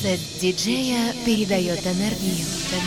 Сет диджея передает энергию.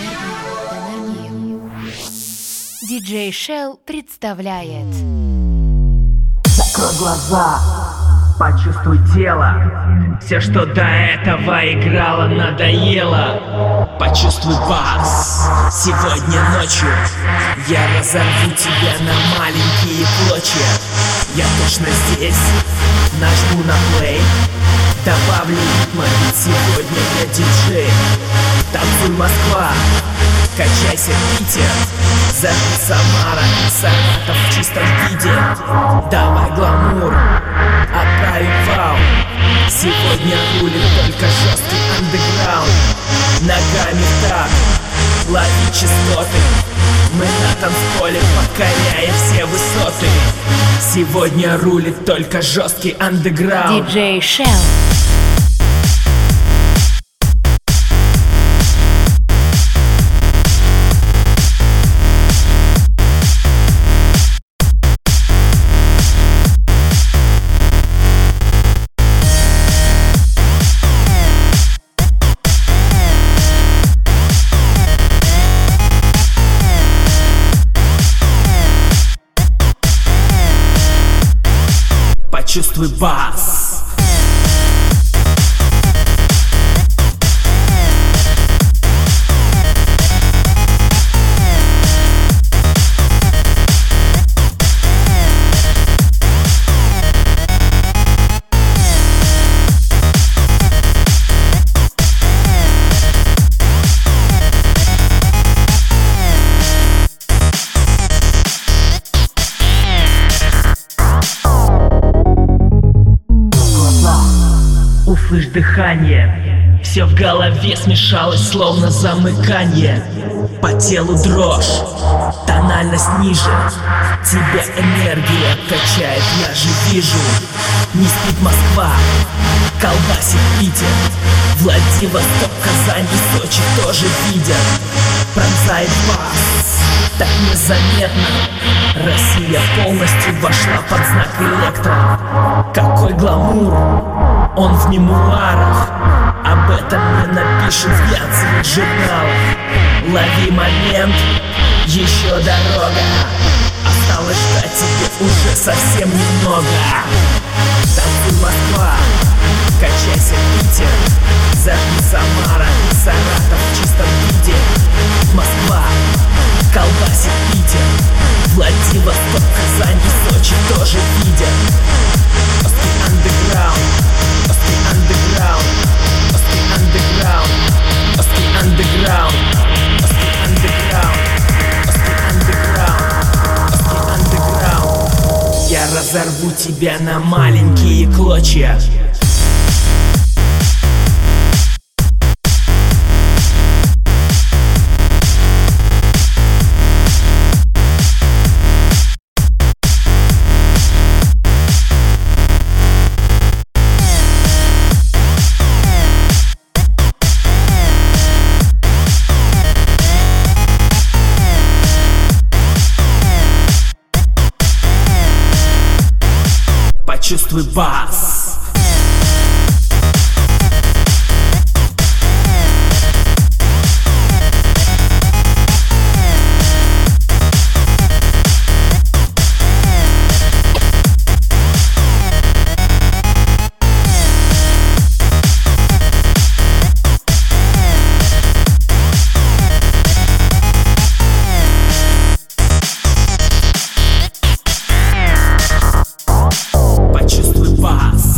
Диджей Shell представляет. Закрой глаза, почувствуй тело. Все, что до этого играло, надоело. Почувствуй бас. Сегодня ночью я разорву тебя на маленькие клочья. Я точно здесь, нажму на плей, добавлю ритма, ведь сегодня я диджей. Танцуй, Москва, качайся, Питер, зажги Самара и Саратов в чистом виде. Давай гламур, отправим вау. Сегодня рулит только жесткий андеграунд. Ногами в такт, лови частоты. Мы на танцполе, покоряя все высоты. Сегодня рулит только жесткий андеграунд. Диджей Shell. Почувствуй бас. Услышь дыхание, все в голове смешалось, словно замыкание. По телу дрожь, тональность ниже, тебя энергия качает, я же вижу. Не спит Москва, колбасит Питер, Владивосток, Казань и Сочи тоже видят. Пронзает бас, так незаметно. Россия полностью вошла под знак электро. Какой гламур, он в мемуарах. Об этом мы напишем в глянцевых журналах. Лови момент, еще дорога. Осталось ждать тебе уже совсем немного. Танцуй, Москва, качайся, Питер, зажги Самара и Саратов в чистом виде. Москва, колбасит Питер, Владивосток, Казань и Сочи тоже видят. Жесткий андеграунд, жесткий андеграунд, жесткий андеграунд, жесткий андеграунд, жесткий андеграунд, жесткий андеграунд, жесткий андеграунд. Я разорву тебя на маленькие клочья. Почувствуй бас. Почувствуй бас.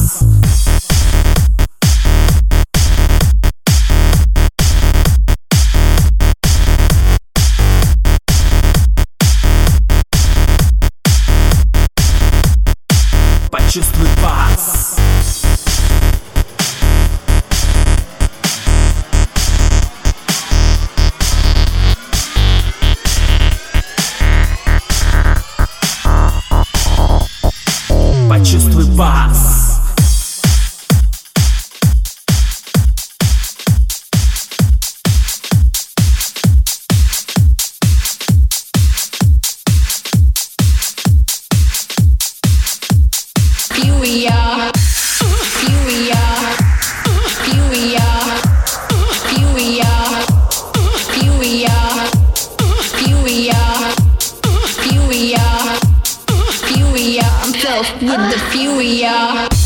myself with the fury, yeah.